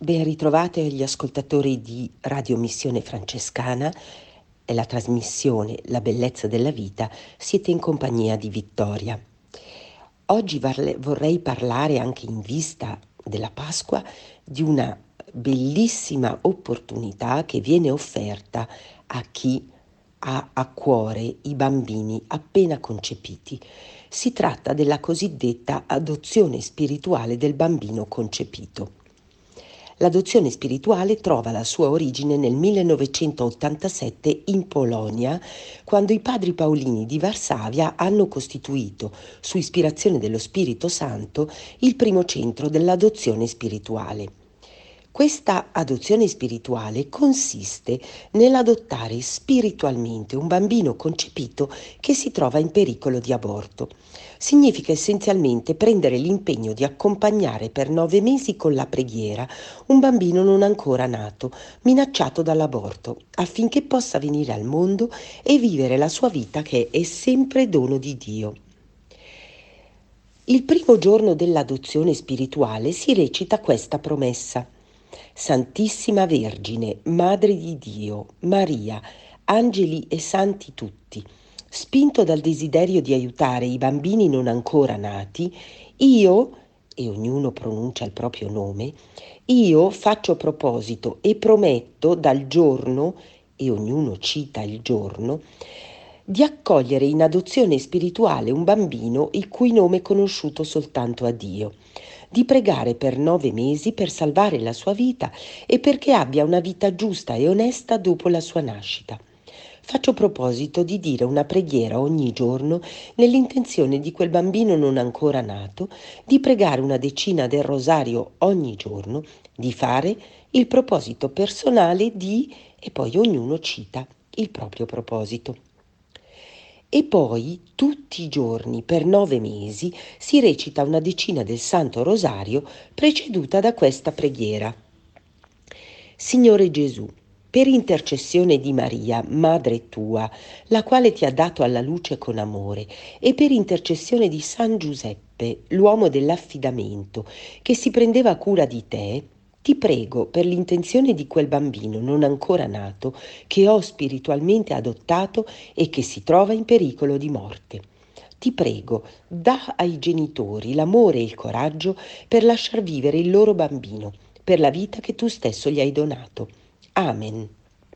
Ben ritrovate agli ascoltatori di Radio Missione Francescana e la trasmissione La bellezza della vita. Siete in compagnia di Vittoria. Oggi vorrei parlare, anche in vista della Pasqua, di una bellissima opportunità che viene offerta a chi ha a cuore i bambini appena concepiti. Si tratta della cosiddetta adozione spirituale del bambino concepito. L'adozione spirituale trova la sua origine nel 1987 in Polonia, quando i padri Paolini di Varsavia hanno costituito, su ispirazione dello Spirito Santo, il primo centro dell'adozione spirituale. Questa adozione spirituale consiste nell'adottare spiritualmente un bambino concepito che si trova in pericolo di aborto. Significa essenzialmente prendere l'impegno di accompagnare per 9 mesi con la preghiera un bambino non ancora nato, minacciato dall'aborto, affinché possa venire al mondo e vivere la sua vita che è sempre dono di Dio. Il primo giorno dell'adozione spirituale si recita questa promessa: Santissima Vergine, Madre di Dio, Maria, angeli e santi tutti, spinto dal desiderio di aiutare i bambini non ancora nati, io, e ognuno pronuncia il proprio nome, io faccio proposito e prometto dal giorno, e ognuno cita il giorno, di accogliere in adozione spirituale un bambino il cui nome è conosciuto soltanto a Dio, di pregare per 9 mesi per salvare la sua vita e perché abbia una vita giusta e onesta dopo la sua nascita. Faccio proposito di dire una preghiera ogni giorno nell'intenzione di quel bambino non ancora nato, di pregare una decina del rosario ogni giorno, di fare il proposito personale di, e poi ognuno cita il proprio proposito. E poi tutti i giorni per 9 mesi si recita una decina del Santo Rosario preceduta da questa preghiera. Signore Gesù, per intercessione di Maria, Madre tua, la quale ti ha dato alla luce con amore, e per intercessione di San Giuseppe, l'uomo dell'affidamento, che si prendeva cura di te, ti prego per l'intenzione di quel bambino non ancora nato che ho spiritualmente adottato e che si trova in pericolo di morte. Ti prego, dà ai genitori l'amore e il coraggio per lasciar vivere il loro bambino, per la vita che tu stesso gli hai donato. Amen.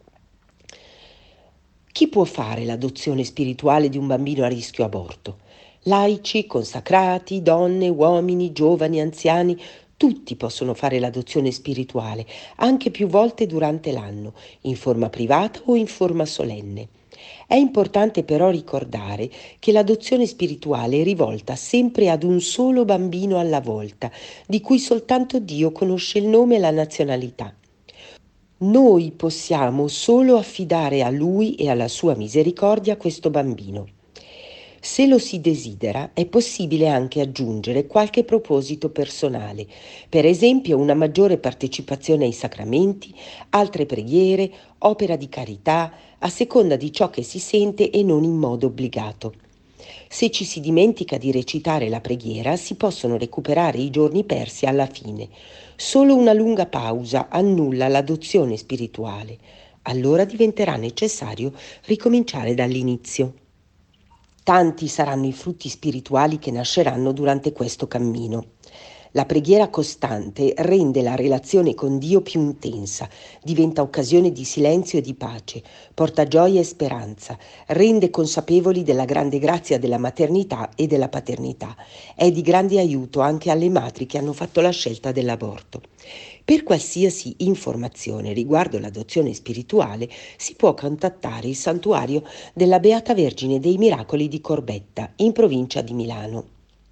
Chi può fare l'adozione spirituale di un bambino a rischio aborto? Laici, consacrati, donne, uomini, giovani, anziani, tutti possono fare l'adozione spirituale, anche più volte durante l'anno, in forma privata o in forma solenne. È importante però ricordare che l'adozione spirituale è rivolta sempre ad un solo bambino alla volta, di cui soltanto Dio conosce il nome e la nazionalità. Noi possiamo solo affidare a Lui e alla sua misericordia questo bambino. Se lo si desidera, è possibile anche aggiungere qualche proposito personale, per esempio una maggiore partecipazione ai sacramenti, altre preghiere, opera di carità, a seconda di ciò che si sente e non in modo obbligato. Se ci si dimentica di recitare la preghiera, si possono recuperare i giorni persi alla fine. Solo una lunga pausa annulla l'adozione spirituale. Allora diventerà necessario ricominciare dall'inizio. Tanti saranno i frutti spirituali che nasceranno durante questo cammino. La preghiera costante rende la relazione con Dio più intensa, diventa occasione di silenzio e di pace, porta gioia e speranza, rende consapevoli della grande grazia della maternità e della paternità. È di grande aiuto anche alle madri che hanno fatto la scelta dell'aborto. Per qualsiasi informazione riguardo l'adozione spirituale si può contattare il santuario della Beata Vergine dei Miracoli di Corbetta, in provincia di Milano.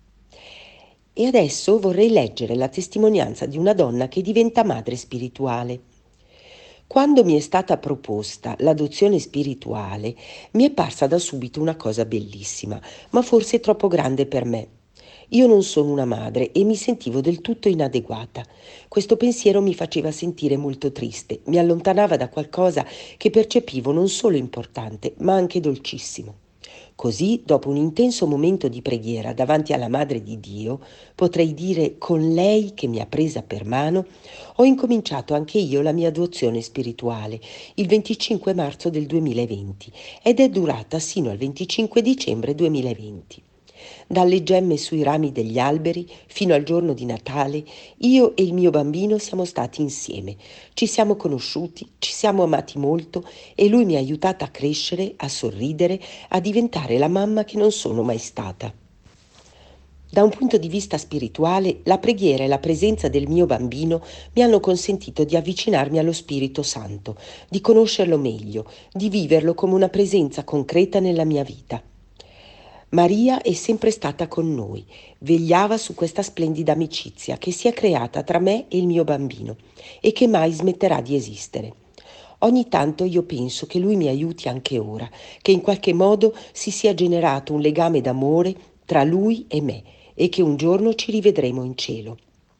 E adesso vorrei leggere la testimonianza di una donna che diventa madre spirituale. Quando mi è stata proposta l'adozione spirituale, mi è parsa da subito una cosa bellissima, ma forse troppo grande per me. Io non sono una madre e mi sentivo del tutto inadeguata. Questo pensiero mi faceva sentire molto triste, mi allontanava da qualcosa che percepivo non solo importante, ma anche dolcissimo. Così, dopo un intenso momento di preghiera davanti alla Madre di Dio, potrei dire con lei che mi ha presa per mano, ho incominciato anche io la mia adozione spirituale il 25 marzo del 2020 ed è durata sino al 25 dicembre 2020. Dalle gemme sui rami degli alberi fino al giorno di Natale, io e il mio bambino siamo stati insieme, ci siamo conosciuti, ci siamo amati molto e lui mi ha aiutata a crescere, a sorridere, a diventare la mamma che non sono mai stata. Da un punto di vista spirituale, la preghiera e la presenza del mio bambino mi hanno consentito di avvicinarmi allo Spirito Santo, di conoscerlo meglio, di viverlo come una presenza concreta nella mia vita. Maria è sempre stata con noi, vegliava su questa splendida amicizia che si è creata tra me e il mio bambino e che mai smetterà di esistere. Ogni tanto io penso che lui mi aiuti anche ora, che in qualche modo si sia generato un legame d'amore tra lui e me e che un giorno ci rivedremo in cielo.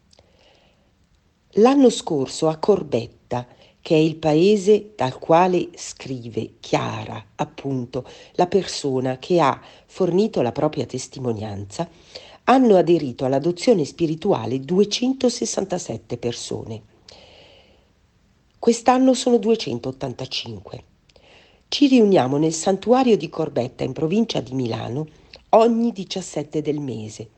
L'anno scorso a Corbetta, che è il paese dal quale scrive Chiara, appunto, la persona che ha fornito la propria testimonianza, hanno aderito all'adozione spirituale 267 persone. Quest'anno sono 285. Ci riuniamo nel santuario di Corbetta in provincia di Milano ogni 17 del mese,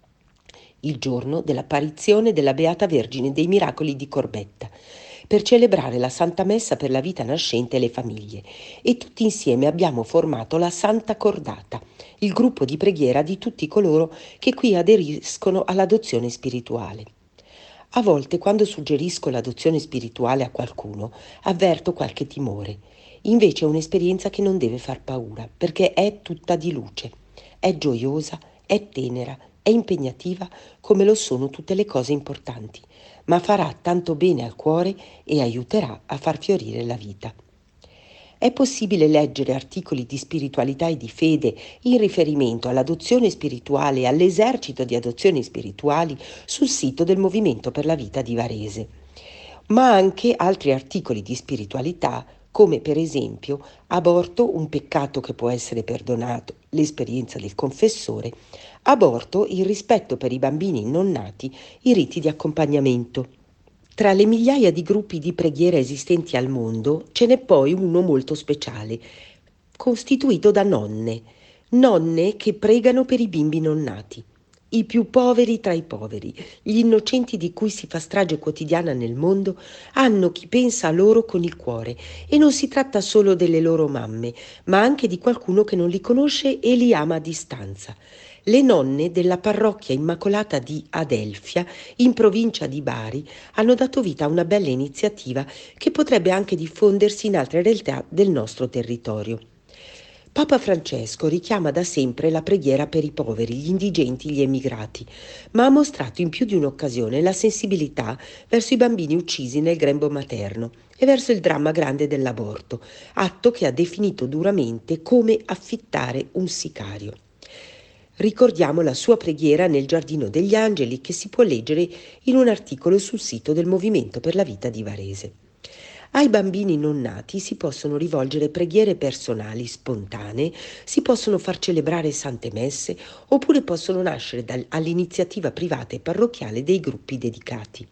il giorno dell'apparizione della Beata Vergine dei Miracoli di Corbetta, per celebrare la Santa Messa per la vita nascente e le famiglie, e tutti insieme abbiamo formato la Santa Cordata, il gruppo di preghiera di tutti coloro che qui aderiscono all'adozione spirituale. A volte, quando suggerisco l'adozione spirituale a qualcuno, avverto qualche timore. Invece è un'esperienza che non deve far paura, perché è tutta di luce, è gioiosa, è tenera, è impegnativa come lo sono tutte le cose importanti, ma farà tanto bene al cuore e aiuterà a far fiorire la vita. È possibile leggere articoli di spiritualità e di fede in riferimento all'adozione spirituale e all'esercito di adozioni spirituali sul sito del Movimento per la Vita di Varese, ma anche altri articoli di spiritualità come per esempio Aborto, un peccato che può essere perdonato, l'esperienza del confessore, Aborto, il rispetto per i bambini non nati, i riti di accompagnamento. Tra le migliaia di gruppi di preghiera esistenti al mondo ce n'è poi uno molto speciale, costituito da nonne che pregano per i bimbi non nati. I più poveri tra i poveri, gli innocenti di cui si fa strage quotidiana nel mondo, hanno chi pensa a loro con il cuore e non si tratta solo delle loro mamme, ma anche di qualcuno che non li conosce e li ama a distanza. Le nonne della parrocchia Immacolata di Adelfia, in provincia di Bari, hanno dato vita a una bella iniziativa che potrebbe anche diffondersi in altre realtà del nostro territorio. Papa Francesco richiama da sempre la preghiera per i poveri, gli indigenti, gli emigrati, ma ha mostrato in più di un'occasione la sensibilità verso i bambini uccisi nel grembo materno e verso il dramma grande dell'aborto, atto che ha definito duramente come affittare un sicario. Ricordiamo la sua preghiera nel Giardino degli Angeli che si può leggere in un articolo sul sito del Movimento per la Vita di Varese. Ai bambini non nati si possono rivolgere preghiere personali spontanee, si possono far celebrare sante messe oppure possono nascere all'iniziativa privata e parrocchiale dei gruppi dedicati.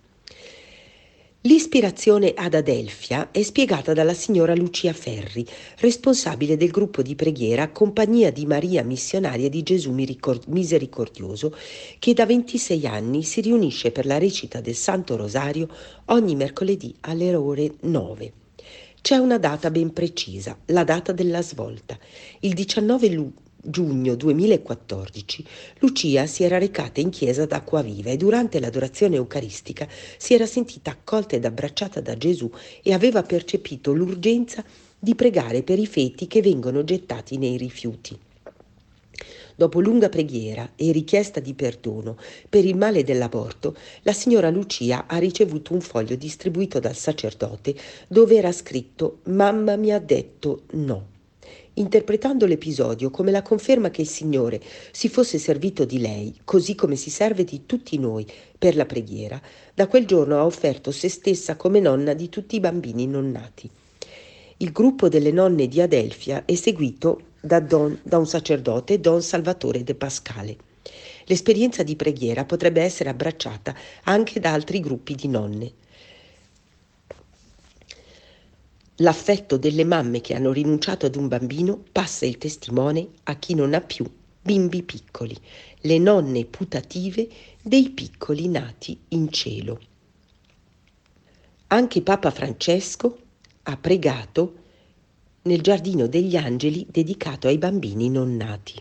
L'ispirazione ad Adelfia è spiegata dalla signora Lucia Ferri, responsabile del gruppo di preghiera Compagnia di Maria Missionaria di Gesù Misericordioso, che da 26 anni si riunisce per la recita del Santo Rosario ogni mercoledì alle ore 9. C'è una data ben precisa, la data della svolta. Il 19 giugno 2014 Lucia si era recata in chiesa ad Acquaviva e durante l'adorazione eucaristica si era sentita accolta ed abbracciata da Gesù e aveva percepito l'urgenza di pregare per i feti che vengono gettati nei rifiuti. Dopo lunga preghiera e richiesta di perdono per il male dell'aborto, la signora Lucia ha ricevuto un foglio distribuito dal sacerdote dove era scritto «Mamma mi ha detto no». Interpretando l'episodio come la conferma che il Signore si fosse servito di lei, così come si serve di tutti noi per la preghiera, da quel giorno ha offerto se stessa come nonna di tutti i bambini non nati. Il gruppo delle nonne di Adelfia è seguito da un sacerdote, Don Salvatore de Pascale. L'esperienza di preghiera potrebbe essere abbracciata anche da altri gruppi di nonne. L'affetto delle mamme che hanno rinunciato ad un bambino passa il testimone a chi non ha più bimbi piccoli, le nonne putative dei piccoli nati in cielo. Anche Papa Francesco ha pregato nel Giardino degli Angeli dedicato ai bambini non nati.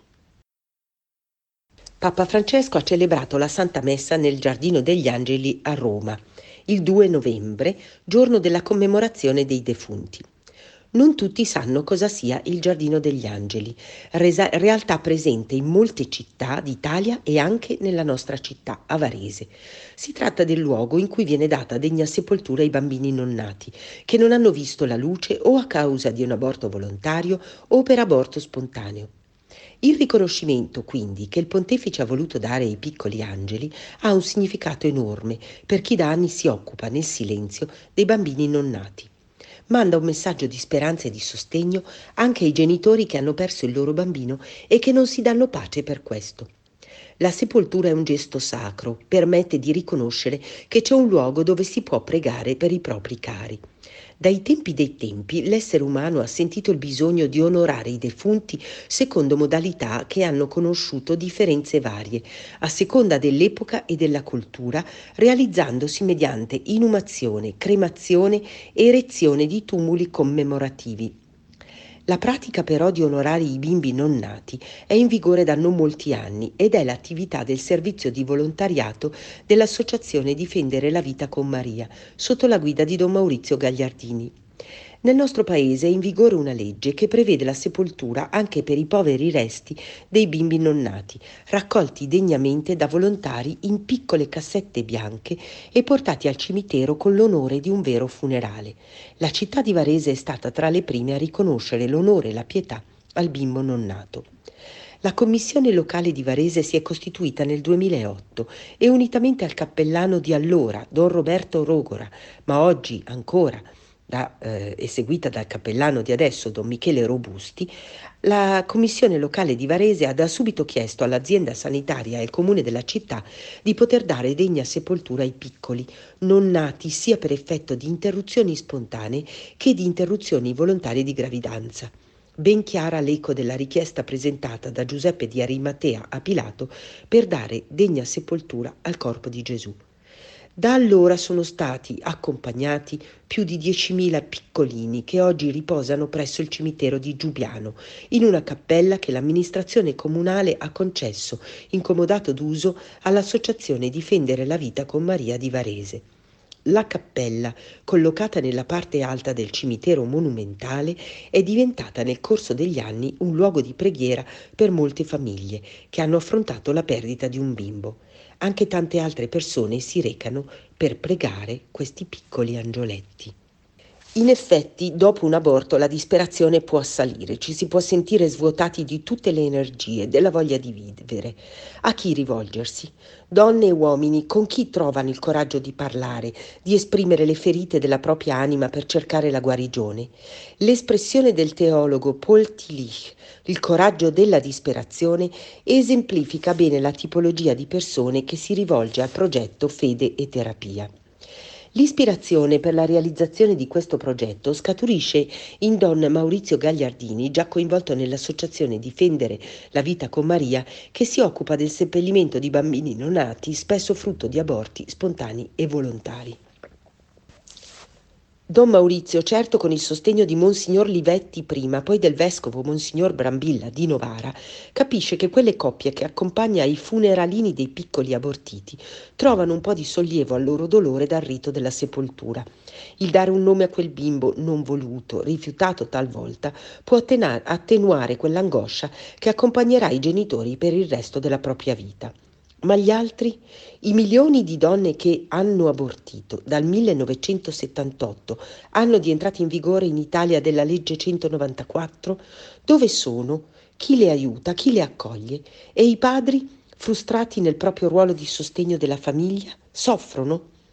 Papa Francesco ha celebrato la Santa Messa nel Giardino degli Angeli a Roma, il 2 novembre, giorno della commemorazione dei defunti. Non tutti sanno cosa sia il Giardino degli Angeli, realtà presente in molte città d'Italia e anche nella nostra città, a Varese. Si tratta del luogo in cui viene data degna sepoltura ai bambini non nati, che non hanno visto la luce o a causa di un aborto volontario o per aborto spontaneo. Il riconoscimento, quindi, che il pontefice ha voluto dare ai piccoli angeli ha un significato enorme per chi da anni si occupa nel silenzio dei bambini non nati. Manda un messaggio di speranza e di sostegno anche ai genitori che hanno perso il loro bambino e che non si danno pace per questo. La sepoltura è un gesto sacro, permette di riconoscere che c'è un luogo dove si può pregare per i propri cari. Dai tempi dei tempi l'essere umano ha sentito il bisogno di onorare i defunti secondo modalità che hanno conosciuto differenze varie, a seconda dell'epoca e della cultura, realizzandosi mediante inumazione, cremazione e erezione di tumuli commemorativi. La pratica però di onorare i bimbi non nati è in vigore da non molti anni ed è l'attività del servizio di volontariato dell'Associazione Difendere la Vita con Maria, sotto la guida di Don Maurizio Gagliardini. Nel nostro paese è in vigore una legge che prevede la sepoltura anche per i poveri resti dei bimbi non nati, raccolti degnamente da volontari in piccole cassette bianche e portati al cimitero con l'onore di un vero funerale. La città di Varese è stata tra le prime a riconoscere l'onore e la pietà al bimbo non nato. La commissione locale di Varese si è costituita nel 2008 e unitamente al cappellano di allora, Don Roberto Rogora, ma oggi ancora eseguita dal cappellano di adesso, Don Michele Robusti, la commissione locale di Varese ha da subito chiesto all'azienda sanitaria e al comune della città di poter dare degna sepoltura ai piccoli, non nati sia per effetto di interruzioni spontanee che di interruzioni volontarie di gravidanza. Ben chiara l'eco della richiesta presentata da Giuseppe di Arimatea a Pilato per dare degna sepoltura al corpo di Gesù. Da allora sono stati accompagnati più di 10.000 piccolini che oggi riposano presso il cimitero di Giubiano, in una cappella che l'amministrazione comunale ha concesso, in comodato d'uso, all'Associazione Difendere la Vita con Maria di Varese. La cappella, collocata nella parte alta del cimitero monumentale, è diventata nel corso degli anni un luogo di preghiera per molte famiglie che hanno affrontato la perdita di un bimbo. Anche tante altre persone si recano per pregare questi piccoli angioletti. In effetti, dopo un aborto la disperazione può assalire, ci si può sentire svuotati di tutte le energie, della voglia di vivere. A chi rivolgersi? Donne e uomini, con chi trovano il coraggio di parlare, di esprimere le ferite della propria anima per cercare la guarigione? L'espressione del teologo Paul Tillich, il coraggio della disperazione, esemplifica bene la tipologia di persone che si rivolge al progetto Fede e Terapia. L'ispirazione per la realizzazione di questo progetto scaturisce in Don Maurizio Gagliardini, già coinvolto nell'associazione Difendere la Vita con Maria, che si occupa del seppellimento di bambini non nati, spesso frutto di aborti spontanei e volontari. Don Maurizio, certo con il sostegno di Monsignor Livetti prima, poi del vescovo Monsignor Brambilla di Novara, capisce che quelle coppie che accompagna i funeralini dei piccoli abortiti trovano un po' di sollievo al loro dolore dal rito della sepoltura. Il dare un nome a quel bimbo non voluto, rifiutato talvolta, può attenuare quell'angoscia che accompagnerà i genitori per il resto della propria vita. Ma gli altri? I milioni di donne che hanno abortito dal 1978, anno di entrata in vigore in Italia della legge 194, dove sono? Chi le aiuta? Chi le accoglie? E i padri, frustrati nel proprio ruolo di sostegno della famiglia, soffrono?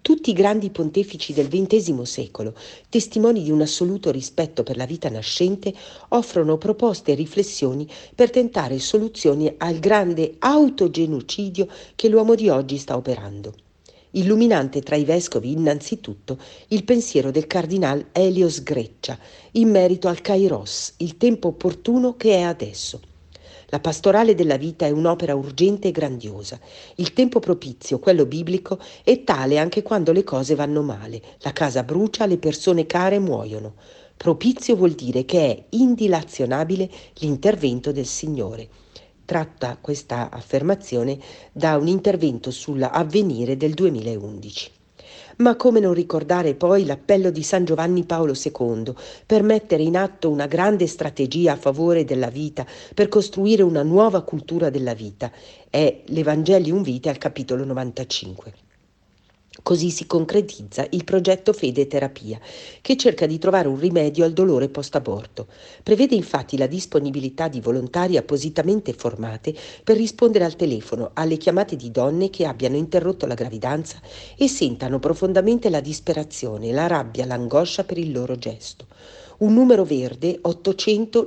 Tutti i grandi pontefici del XX secolo, testimoni di un assoluto rispetto per la vita nascente, offrono proposte e riflessioni per tentare soluzioni al grande autogenocidio che l'uomo di oggi sta operando. Illuminante tra i vescovi innanzitutto il pensiero del cardinal Elios Greccia in merito al Kairos, il tempo opportuno che è adesso. La pastorale della vita è un'opera urgente e grandiosa. Il tempo propizio, quello biblico, è tale anche quando le cose vanno male. La casa brucia, le persone care muoiono. Propizio vuol dire che è indilazionabile l'intervento del Signore. Tratta questa affermazione da un intervento sull'Avvenire del 2011. Ma come non ricordare poi l'appello di San Giovanni Paolo II per mettere in atto una grande strategia a favore della vita, per costruire una nuova cultura della vita? È l'Evangelium Vitae al capitolo 95. Così si concretizza il progetto Fede e Terapia, che cerca di trovare un rimedio al dolore post-aborto. Prevede infatti la disponibilità di volontari appositamente formate per rispondere al telefono alle chiamate di donne che abbiano interrotto la gravidanza e sentano profondamente la disperazione, la rabbia, l'angoscia per il loro gesto. Un numero verde 800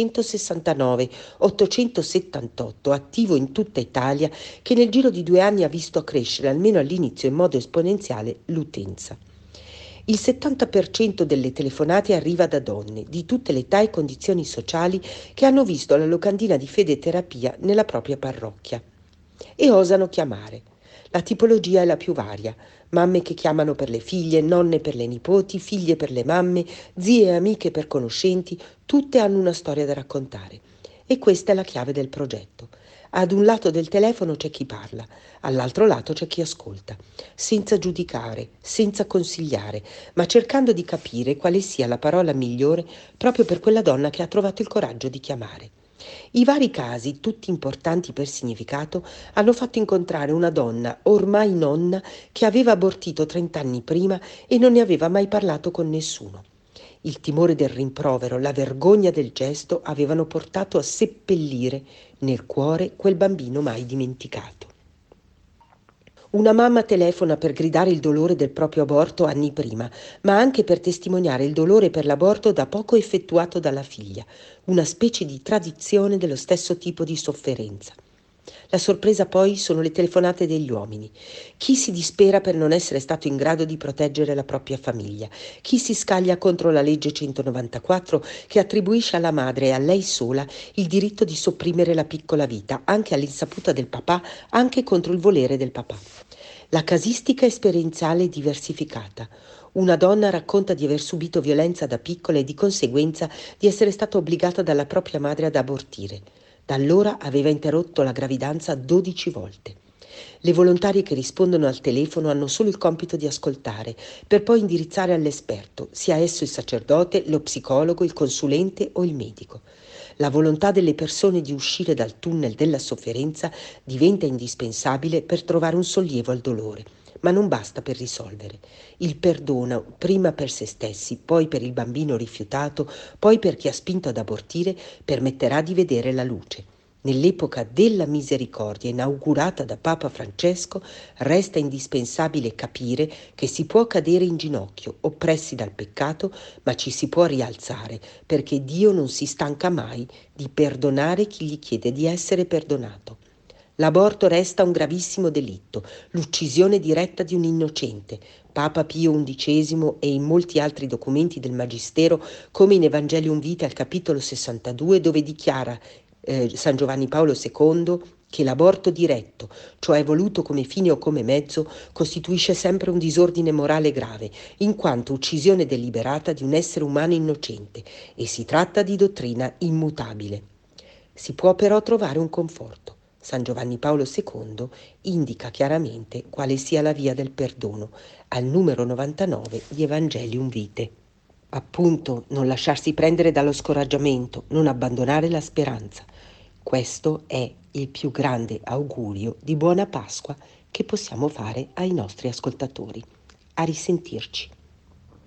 969 878 attivo in tutta Italia, che nel giro di 2 anni ha visto crescere almeno all'inizio in modo esponenziale l'utenza. Il 70% delle telefonate arriva da donne di tutte le età e condizioni sociali che hanno visto la locandina di Fede e Terapia nella propria parrocchia e osano chiamare. La tipologia è la più varia: mamme che chiamano per le figlie, nonne per le nipoti, figlie per le mamme, zie e amiche per conoscenti, tutte hanno una storia da raccontare. E questa è la chiave del progetto. Ad un lato del telefono c'è chi parla, all'altro lato c'è chi ascolta, senza giudicare, senza consigliare, ma cercando di capire quale sia la parola migliore proprio per quella donna che ha trovato il coraggio di chiamare. I vari casi, tutti importanti per significato, hanno fatto incontrare una donna, ormai nonna, che aveva abortito 30 anni prima e non ne aveva mai parlato con nessuno. Il timore del rimprovero, la vergogna del gesto avevano portato a seppellire nel cuore quel bambino mai dimenticato. Una mamma telefona per gridare il dolore del proprio aborto anni prima, ma anche per testimoniare il dolore per l'aborto da poco effettuato dalla figlia, una specie di tradizione dello stesso tipo di sofferenza. La sorpresa poi sono le telefonate degli uomini. Chi si dispera per non essere stato in grado di proteggere la propria famiglia, chi si scaglia contro la legge 194 che attribuisce alla madre e a lei sola il diritto di sopprimere la piccola vita, anche all'insaputa del papà, anche contro il volere del papà. La casistica esperienziale è diversificata. Una donna racconta di aver subito violenza da piccola e di conseguenza di essere stata obbligata dalla propria madre ad abortire. Da allora aveva interrotto la gravidanza 12 volte. Le volontarie che rispondono al telefono hanno solo il compito di ascoltare, per poi indirizzare all'esperto, sia esso il sacerdote, lo psicologo, il consulente o il medico. La volontà delle persone di uscire dal tunnel della sofferenza diventa indispensabile per trovare un sollievo al dolore, ma non basta per risolvere. Il perdono, prima per se stessi, poi per il bambino rifiutato, poi per chi ha spinto ad abortire, permetterà di vedere la luce. Nell'epoca della misericordia inaugurata da Papa Francesco resta indispensabile capire che si può cadere in ginocchio, oppressi dal peccato, ma ci si può rialzare, perché Dio non si stanca mai di perdonare chi gli chiede di essere perdonato. L'aborto resta un gravissimo delitto, l'uccisione diretta di un innocente. Papa Pio XI e in molti altri documenti del Magistero, come in Evangelium Vitae al capitolo 62, dove dichiara San Giovanni Paolo II che l'aborto diretto, cioè voluto come fine o come mezzo, costituisce sempre un disordine morale grave, in quanto uccisione deliberata di un essere umano innocente, e si tratta di dottrina immutabile. Si può però trovare un conforto. San Giovanni Paolo II indica chiaramente quale sia la via del perdono, al numero 99 di Evangelium Vitae. Appunto, non lasciarsi prendere dallo scoraggiamento, non abbandonare la speranza. Questo è il più grande augurio di buona Pasqua che possiamo fare ai nostri ascoltatori. A risentirci.